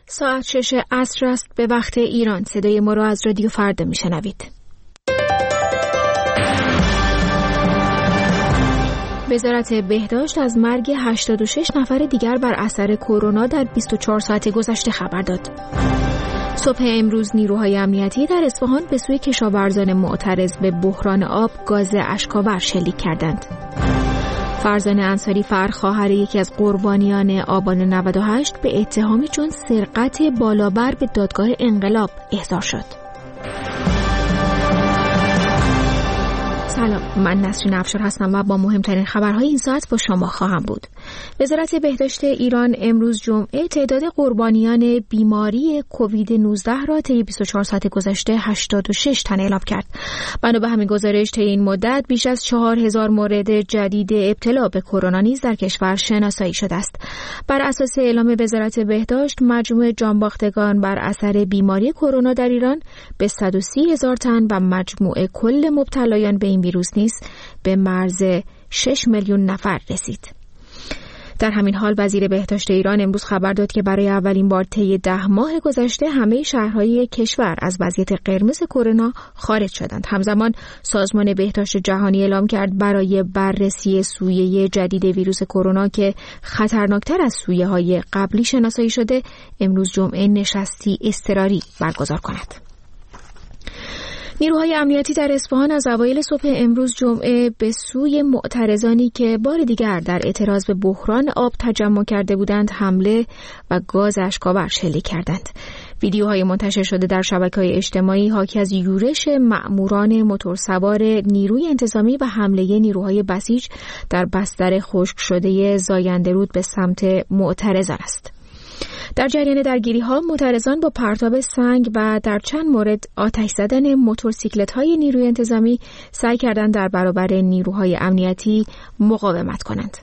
ساعت 6 عصر است به وقت ایران. صدای ما را از رادیو فردا میشنوید. وزارت بهداشت از مرگ 86 نفر دیگر بر اثر کرونا در 24 ساعت گذشته خبر داد. صبح امروز نیروهای امنیتی در اصفهان به سوی کشاورزان معترض به بحران آب گاز اشک‌آور شلیک کردند. فرزانه انصاری خواهر یکی از قربانیان آبان 98 به اتهامی چون سرقت بالابر به دادگاه انقلاب احضار شد. سلام، من نسرین افشار هستم و با مهمترین خبرهای این ساعت با شما خواهم بود. وزارت بهداشت ایران امروز جمعه تعداد قربانیان بیماری کووید 19 را طی 24 ساعت گذشته 86 تن اعلام کرد. بنا به همین گزارش طی این مدت بیش از 4000 مورد جدید ابتلا به کرونا نیز در کشور شناسایی شده است. بر اساس اعلام وزارت بهداشت مجموع جانباختگان بر اثر بیماری کرونا در ایران به 130,000 تن و مجموع کل مبتلایان به این ویروس نیز به مرز 6 میلیون نفر رسید. در همین حال وزیر بهداشت ایران امروز خبر داد که برای اولین بار طی 10 ماه گذشته همه شهرهای کشور از وضعیت قرمز کرونا خارج شدند. همزمان سازمان بهداشت جهانی اعلام کرد برای بررسی سویه جدید ویروس کرونا که خطرناکتر از سویه‌های قبلی شناسایی شده، امروز جمعه نشستی اضطراری برگزار کند. نیروهای امنیتی در اصفهان از اوایل صبح امروز جمعه به سوی معترضانی که بار دیگر در اعتراض به بحران آب تجمع کرده بودند حمله و گاز اشک‌آور شلیک کردند. ویدیوهای منتشر شده در شبکه‌های اجتماعی حاکی از یورش مأموران موتورسوار نیروی انتظامی و حمله نیروهای بسیج در بستر خشک شده زاینده‌رود به سمت معترضان است. در جریان درگیری‌ها معترضان با پرتاب سنگ و در چند مورد آتش زدن موتورسیکلت‌های نیروی انتظامی سعی کردند در برابر نیروهای امنیتی مقاومت کنند.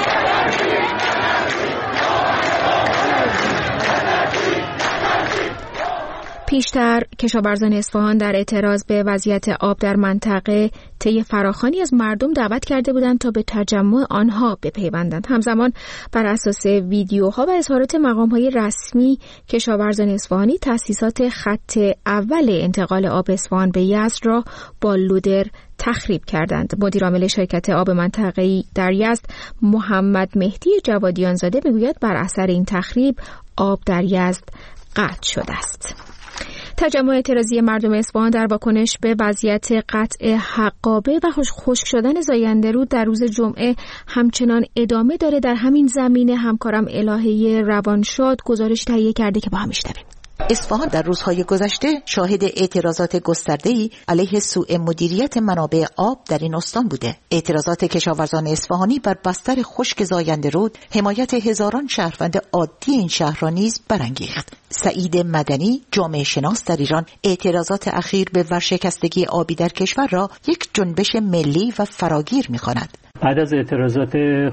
پیشتر کشاورزان اصفهان در اعتراض به وضعیت آب در منطقه طی فراخوانی از مردم دعوت کرده بودند تا به تجمع آنها بپیوندند. همزمان بر اساس ویدیوها و اظهارات مقام‌های رسمی کشاورزان اصفهانی تأسیسات خط اول انتقال آب اصفهان به یزد را با لودر تخریب کردند. مدیر عامل شرکت آب منطقه‌ای در یزد محمد مهدی جوادیان زاده میگوید بر اثر این تخریب آب در یزد قطع شده است. تجمع اعتراضی مردم اصفهان در واکنش به وضعیت قطع حقابه و خشک شدن زاینده‌رود در روز جمعه همچنان ادامه داره. در همین زمینه همکارم الهه روانشاد گزارش تهیه کرده که با هم میشنویم. اصفهان در روزهای گذشته شاهد اعتراضات گسترده‌ای علیه سوء مدیریت منابع آب در این استان بوده. اعتراضات کشاورزان اصفهانی بر بستر خشک زاینده‌رود حمایت هزاران شهروند عادی این شهر را نیز برانگیخت. سعید مدنی، جامعه شناس در ایران، اعتراضات اخیر به ورشکستگی آبی در کشور را یک جنبش ملی و فراگیر می‌خواند. بعد از اعتراضات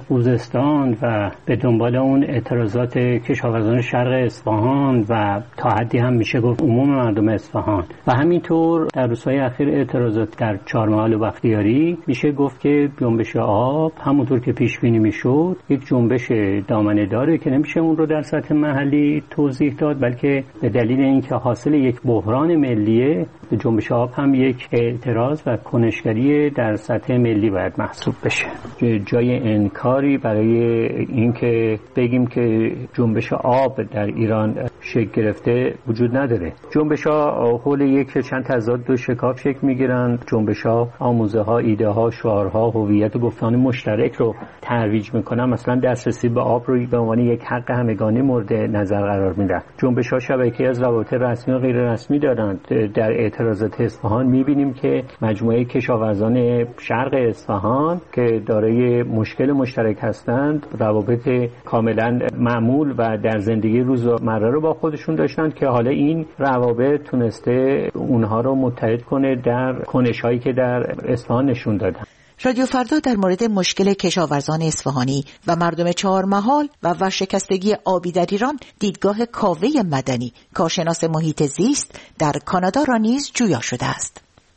خوزستان و به دنبال اون اعتراضات کشاورزان شرق اصفهان و تا حدی هم میشه گفت عموم مردم اصفهان و همینطور در روزهای اخیر اعتراضات در چهارمحال و بختیاری، میشه گفت که جنبش آب همونطور که پیش بینی میشد یک جنبش دامنه داره که نمیشه اون رو در سطح محلی توضیح داد، بلکه به دلیل اینکه حاصل یک بحران ملیه، جنبش آب هم یک اعتراض و کنشگری در سطح ملی باید محسوب بشه. جای انکاری برای اینکه بگیم که جنبش آب در ایران شکل گرفته وجود نداره. جنبش‌ها حول یک چند تضاد دو شکاف شکل می‌گیرند. جنبش‌ها آموزه‌ها، ایده‌ها، شعارها، هویت و گفتمان مشترک رو ترویج می‌کنن. مثلا دسترسی به آب رو به عنوان یک حق همگانی مورد نظر قرار میدن. جنبش‌ها شبکه‌ای از روابط رسمی و غیر رسمی دارند. در اعتراضات اصفهان می‌بینیم که مجموعه کشاورزان شرق اصفهان که دارای مشکل مشترک هستند، روابط کاملا معمول و در زندگی روزمره رو با خودشون داشتند که حالا این روابط تونسته اونها رو متحد کنه در کنش‌هایی که در اصفهان نشون دادن. رادیو فردا در مورد مشکل کشاورزان اصفهانی و مردم چهارمحال و ورشکستگی آبی در ایران دیدگاه کاوه مدنی، کارشناس محیط زیست در کانادا را نیز جویا شده است.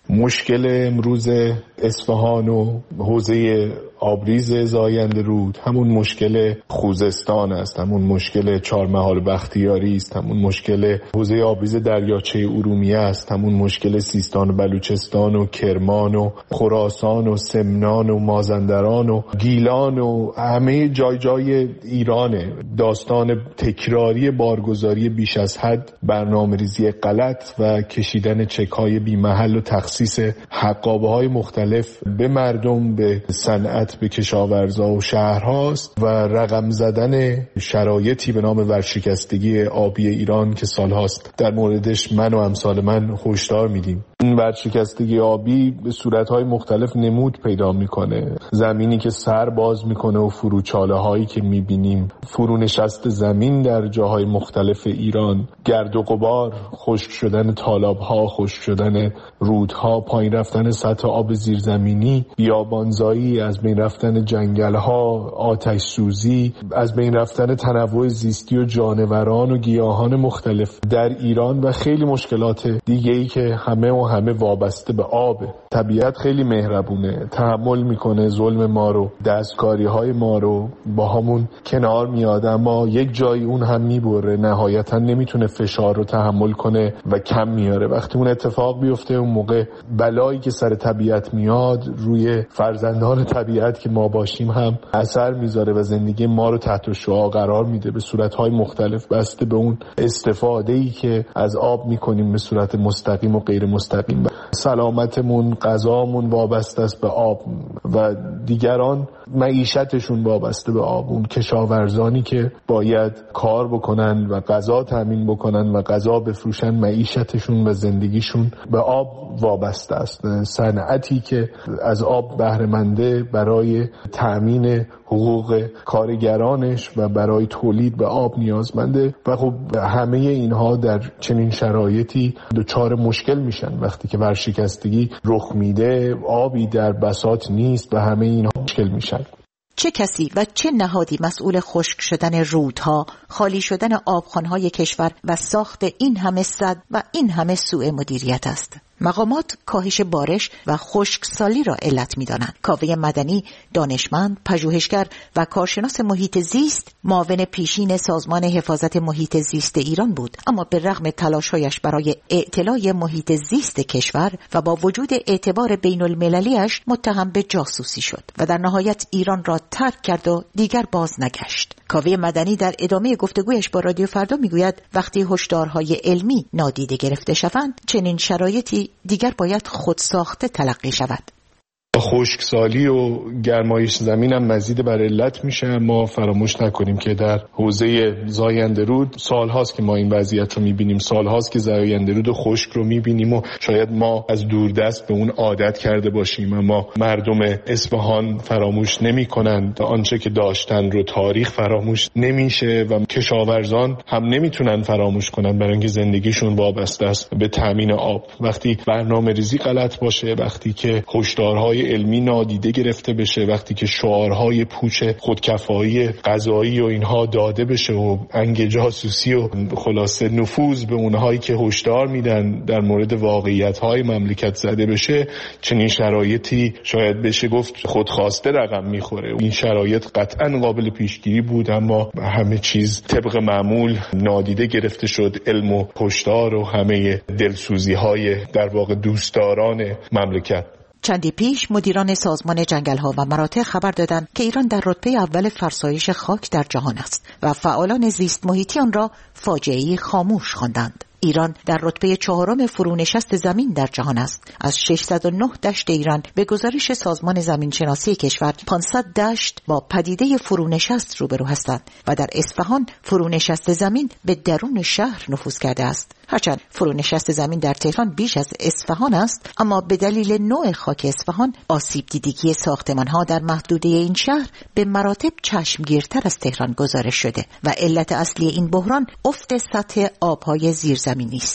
مشکل امروز اصفهان و حوزه آبریز زاینده رود همون مشکل خوزستان است، همون مشکل چهارمحال بختیاری است، همون مشکل حوزه آبریز دریاچه ارومیه است، همون مشکل سیستان و بلوچستان و کرمان و خراسان و سمنان و مازندران و گیلان و همه جای ایرانه. داستان تکراری بارگذاری بیش از حد، برنامه‌ریزی غلط و کشیدن چک‌های بی‌محل و تخصیص حقابه‌های مختلف به مردم، به صنعت، به کشاورزا و شهرهاست و رقم زدن شرایطی به نام ورشکستگی آبی ایران که سالهاست در موردش من و امثال من هشدار میدیم. این ورشکستگی آبی به صورتهای مختلف نمود پیدا میکنه. زمینی که سر باز میکنه و فروچاله هایی که میبینیم، فرونشست زمین در جاهای مختلف ایران، گرد و غبار، خشک شدن تالاب‌ها، خشک شدن رودها، پایین رفتن سطح آب زیرزمینی، بیابانزایی، از بین رفتن جنگل‌ها، آتش سوزی، از بین رفتن تنوع زیستی و جانوران و گیاهان مختلف در ایران و خیلی مشکلات دیگه‌ای که همه وابسته به آب. طبیعت خیلی مهربونه، تحمل میکنه ظلم ما رو، دستکاری‌های ما رو، با همون کنار میاد، اما یک جایی اون هم میبره، نهایتا نمیتونه فشار رو تحمل کنه و کم میاره. وقتی اون اتفاق بیفته، اون موقع بلایی که سر طبیعت میاد روی فرزندان طبیعت که ما باشیم هم اثر میذاره و زندگی ما رو تحت شعاع قرار میده به صورت‌های مختلف، بسته به اون استفاده‌ای که از آب میکنیم به صورت مستقیم و غیر مستقیم. سلامتمون، غذامون وابسته است به آب و دیگران معیشتشون وابسته به آب. اون کشاورزانی که باید کار بکنن و غذا تامین بکنن و غذا بفروشن، معیشتشون و زندگیشون به آب وابسته است. صنعتی که از آب بهره منده برای تامین حقوق کارگرانش و برای تولید به آب نیازمنده و خب همه اینها در چنین شرایطی دچار مشکل میشن. وقتی که ورشکستگی رخ میده، آبی در بساط نیست و همه اینها مشکل میشن. چه کسی و چه نهادی مسئول خشک شدن رودها، خالی شدن آبخوان‌های کشور و ساخت این همه سد و این همه سوء مدیریت است؟ مقامات کاهش بارش و خشکسالی را علت می‌دانند. کاوه مدنی، دانشمند، پژوهشگر و کارشناس محیط زیست، معاون پیشین سازمان حفاظت محیط زیست ایران بود، اما به رغم تلاش‌هایش برای اعتلاء محیط زیست کشور و با وجود اعتبار بین‌المللی‌اش متهم به جاسوسی شد و در نهایت ایران را ترک کرد و دیگر باز نگشت. کاوه مدنی در ادامه گفتگویش با رادیو فردا میگوید وقتی هشدارهای علمی نادیده گرفته شوند، چنین شرایطی دیگر باید خودساخته تلقی شود. خشکسالی و گرمایش زمین هم مزید بر علت میشه. ما فراموش نکنیم که در حوزه زاینده رود سالهاست که ما این وضعیت رو میبینیم، سالهاست که زاینده رود خشک رو میبینیم و شاید ما از دوردست به اون عادت کرده باشیم، اما مردم اصفهان فراموش نمیکنند آنچه که داشتن رو. تاریخ فراموش نمیشه و کشاورزان هم نمیتونن فراموش کنن، برای اینکه زندگیشون وابسته است به تامین آب. وقتی برنامه‌ریزی غلط باشه، وقتی که هشدارهای علمی نادیده گرفته بشه، وقتی که شعارهای پوچ خودکفایی غذایی و اینها داده بشه و انگ جاسوسی و خلاصه نفوذ به اونهایی که هشدار میدن در مورد واقعیت‌های مملکت زده بشه، چنین شرایطی شاید بشه گفت خودخواسته رقم میخوره. این شرایط قطعاً قابل پیشگیری بود، اما همه چیز طبق معمول نادیده گرفته شد. علم و هشدار و همه دلسوزی‌های در واقع دوستداران مملکت. چندی پیش مدیران سازمان جنگل‌ها و مراتع خبر دادند که ایران در رتبه اول فرسایش خاک در جهان است و فعالان زیست محیطی آن را فاجعه‌ای خاموش خواندند. ایران در رتبه 4 فرونشست زمین در جهان است. از 609 دشت ایران به گزارش سازمان زمینشناسی کشور 500 دشت با پدیده فرونشست روبرو هستند و در اصفهان فرونشست زمین به درون شهر نفوذ کرده است. هرچند فرونشست زمین در تهران بیش از اصفهان است، اما به دلیل نوع خاک اصفهان آسیب دیدگی ساختمان‌ها در محدوده این شهر به مراتب چشمگیرتر از تهران گزارش شده و علت اصلی این بحران افت سطح آب‌های زیرزمینی است.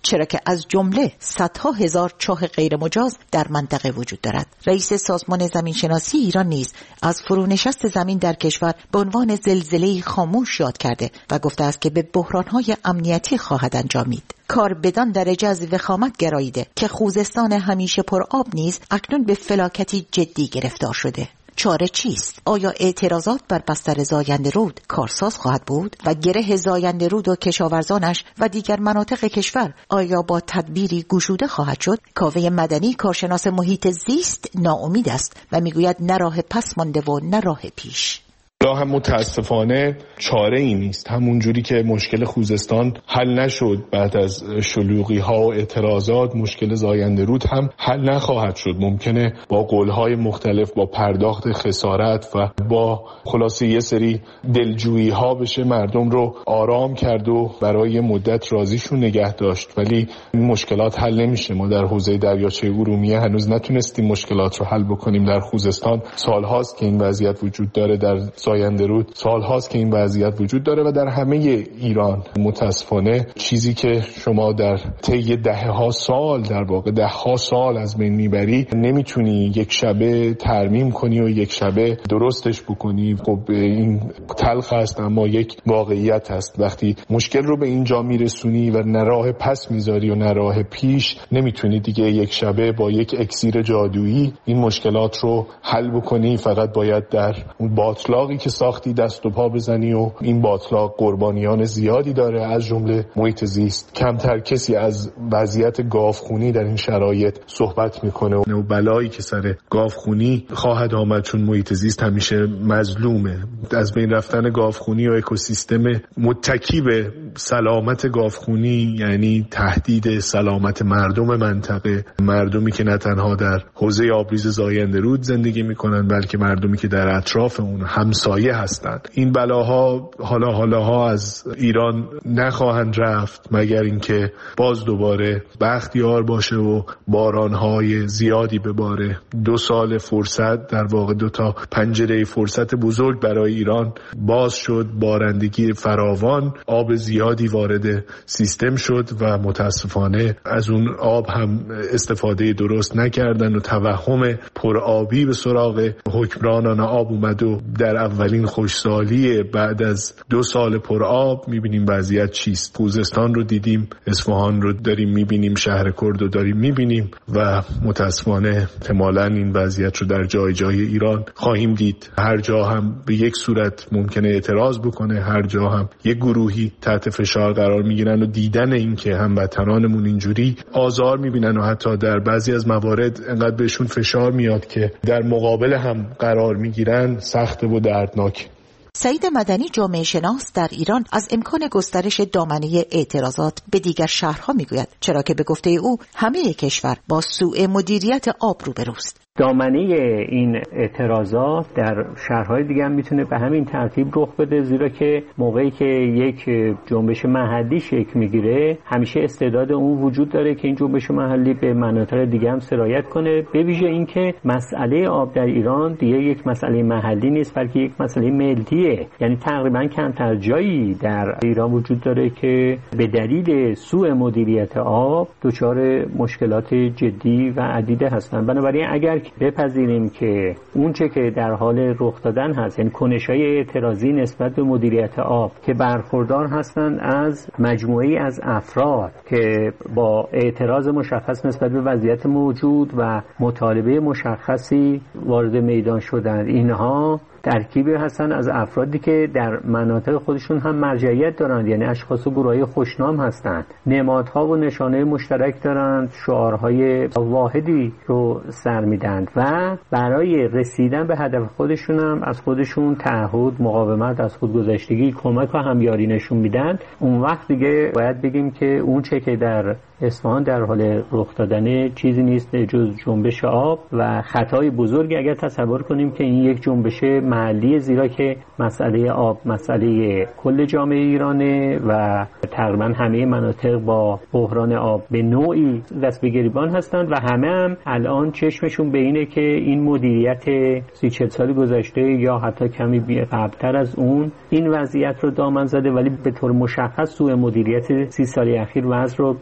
چرا که از جمله صدها هزار چاه غیر مجاز در منطقه وجود دارد. رئیس سازمان زمینشناسی ایران نیز از فرونشست زمین در کشور به عنوان زلزله‌ای خاموش یاد کرده و گفته است که به بحران‌های امنیتی خواهد انجامید. کار بدان درجه از وخامت گراییده که خوزستان همیشه پر آب نیز اکنون به فلاکتی جدی گرفتار شده. چاره چیست؟ آیا اعتراضات بر بستر زاینده رود کارساز خواهد بود و گره زاینده رود و کشاورزانش و دیگر مناطق کشور آیا با تدبیری گشوده خواهد شد؟ کاوه مدنی کارشناس محیط زیست ناامید است و میگوید نه راه پس مانده و نه راه پیش. راه هم متاسفانه چاره ای نیست. همون جوری که مشکل خوزستان حل نشد بعد از شلوغی ها و اعتراضات، مشکل زاینده رود هم حل نخواهد شد. ممکنه با قولهای مختلف، با پرداخت خسارت و با خلاصه یه سری دلجویی ها بشه مردم رو آرام کرد و برای مدت راضیشون نگه داشت، ولی این مشکلات حل نمیشه. ما در حوزه دریاچه ارومیه هنوز نتونستیم مشکلات رو حل بکنیم. در خوزستان سالهاست که این وضعیت وجود داره، در زاینده رود سالهاست که این وضعیت وجود داره و در همه ایران متاسفانه چیزی که شما در طی دهها سال، در واقع دهها سال از بین میبری، نمیتونی یک شبه ترمیم کنی و یک شبه درستش بکنی. خب این تلخ است اما یک واقعیت هست. وقتی مشکل رو به اینجا میرسونی و نه راه پس میذاری و نه راه پیش، نمیتونی دیگه یک شبه با یک اکسیر جادویی این مشکلات رو حل بکنی. فقط باید در اون باطلاقی که ساختی دست و پا بزنی و این باطلاق قربانیان زیادی داره، از جمله محیط زیست. کمتر کسی از وضعیت گاوخونی در این شرایط صحبت میکنه و بلایی که سر گاوخونی خواهد آمد، چون محیط زیست همیشه مظلومه. از بین رفتن گاوخونی و اکوسیستم متکی به سلامت گاوخونی یعنی تهدید سلامت مردم منطقه، مردمی که نه تنها در حوزه آبریز زاینده رود زندگی میکنن بلکه مردمی که در اطراف اون همسایه هستند. این بلاها حالا از ایران نخواهند رفت مگر اینکه باز دوباره بختیار باشه و بارانهای زیادی بباره. 2 سال فرصت، در واقع 2 تا پنجره فرصت بزرگ برای ایران باز شد. بارندگی فراوان، آب زیادی وارد سیستم شد و متاسفانه از اون آب هم استفاده درست نکردن و توهم پرآبی به سراغ حکمرانان آب اومد و در اولین خوشسالی بعد از 2 سال پرآب میبینیم وضعیت چیست. خوزستان رو دیدیم، اصفهان رو داریم میبینیم، شهر کرد رو داریم میبینیم و متاسفانه احتمالاً این وضعیت رو در جای جای ایران خواهیم دید. هر جا هم به یک صورت ممکنه اعتراض بکنه، هر جا هم یک گروهی تحت فشار قرار میگیرن و دیدن این که هموطنانمون اینجوری آزار میبینن و حتی در بعضی از موارد انقدر بهشون فشار میاد که در مقابل هم قرار میگیرن سخت و دردناک. سعید مدنی جامعه شناس در ایران از امکان گسترش دامنه اعتراضات به دیگر شهرها میگوید، چرا که به گفته او همه کشور با سوء مدیریت آب روبروست. دامنه این اعتراضات در شهرهای دیگه هم میتونه به همین ترتیب رخ بده، زیرا که موقعی که یک جنبش محلی شکل میگیره همیشه استعداد اون وجود داره که این جنبش محلی به مناطق دیگه هم سرایت کنه. به ویژه اینکه مسئله آب در ایران دیگه یک مسئله محلی نیست بلکه یک مسئله ملیه، یعنی تقریبا کمتر جایی در ایران وجود داره که به دلیل سوء مدیریت آب دچار مشکلات جدی و عدیده هستن. بنابراین اگر بپذیریم که اون چه که در حال رخ دادن هست، یعنی کنش‌های اعتراضی نسبت به مدیریت آب که برخوردار هستند از مجموعه‌ای از افراد که با اعتراض مشخص نسبت به وضعیت موجود و مطالبه مشخصی وارد میدان شدند، اینها ترکیبی هستن از افرادی که در مناطق خودشون هم مرجعیت دارند، یعنی اشخاص و گروه‌های خوشنام هستند، نمادها و نشانه مشترک دارند، شعارهای واحدی رو سر میدند و برای رسیدن به هدف خودشون هم از خودشون تعهد، مقاومت، از خودگذشتگی، کمک و همیاری نشون میدن. اون وقت دیگه باید بگیم که اون چه که در اصفهان در حال رخ دادن چیزی نیست جز جنبش آب و خطای بزرگی اگر تصور کنیم که این یک جنبش محلی، زیرا که مسئله آب مسئله کل جامعه ایرانه و تقریبا همه مناطق با بحران آب به نوعی دست به گریبان هستند و همه هم الان چشمشون به اینه که این مدیریت 30-40 سال گذشته یا حتی کمی قبلتر از اون این وضعیت رو دامن زده، ولی به طور مشخص سوء مدیریت 30 سال اخیر وضع رو به نحو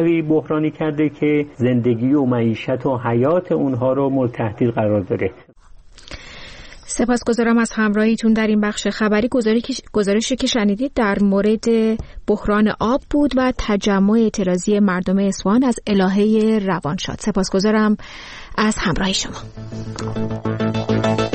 گاهی بحرانی کرده که زندگی و معیشت و حیات اونها رو مورد تهدید قرار داده. سپاسگزارم از همراهیتون در این بخش خبری. گزارشی که شنیدید در مورد بحران آب بود و تجمع اعتراضی مردم اصفهان از الهه روانشاد. سپاسگزارم از همراهی شما.